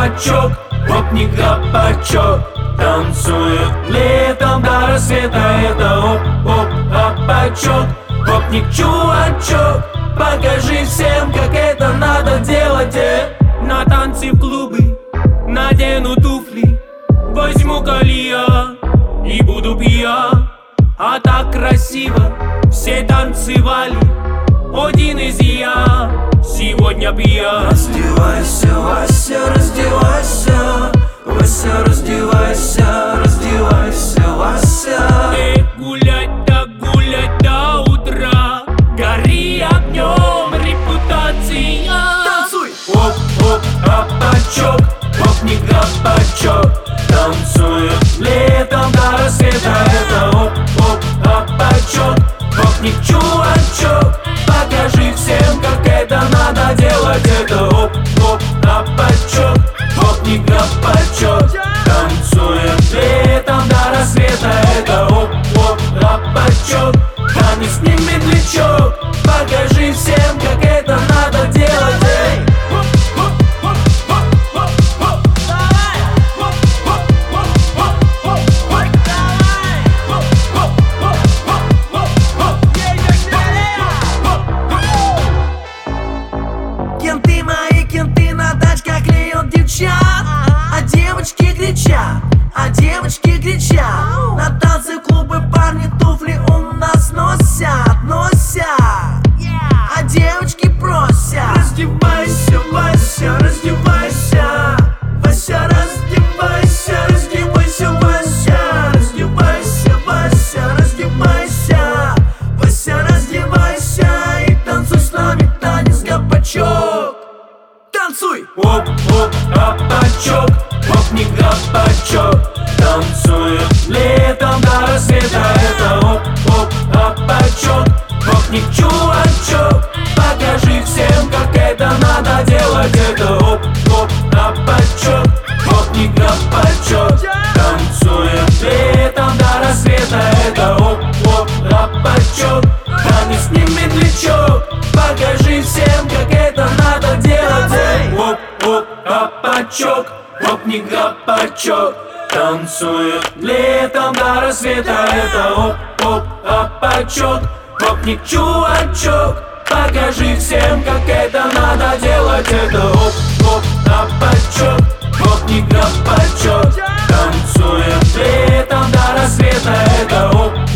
гопачок, оп-не гопачок. Танцует летом до рассвета, это оп-оп гопачок. Гопник чувачок, покажи всем, как это надо делать. На танцы в клубы надену туфли, возьму колья и буду пьян. А так красиво все танцевали, один из я сегодня пьян. Раздевайся, Вася, раздевайся, Вася, раздевайся, раздевайся, Вася. Гулять до утра, гори огнем репутация. Танцуй! Оп-оп, гопачок, оп-не гопачок. Танцует летом до рассвета, это оп-оп гопачок. Гопник чувачок, покажи всем, как это надо делать. Это оп-оп гопачок, оп-не гопачок. Танцует летом до рассвета, это оп-оп гопачок. Да не сними плечок, покажи всем, как это надо делать. Кенты мои, кенты на тачках клеят девчат, а девочки кричат, на танцы клубы парни туфли у нас носят, а девочки просят. Раздевайся, Вася, раздевайся, Вася, раздевайся, раздевайся, Вася, раздевайся, Вася, раздевайся, Вася, раздевайся и танцуй с нами танец гопачок. Танцуй! Оп-оп гопачок, оп-не гопачок. Танцует летом до рассвета, это оп-оп гопачок. Гопник чувачок, покажи всем, как это надо делать. Это оп-оп гопачок, оп-не гопачок. Танцует летом до рассвета, это оп-оп гопачок. Да не сними плечок, покажи всем, как это надо делать. Оп-оп гопачок, оп-не гопачок. Танцует летом до рассвета, это оп-оп гопачок. Гопник чувачок, покажи всем, как это надо делать. Это оп-оп гопачок, оп-не гопачок. Танцует летом до рассвета, это оп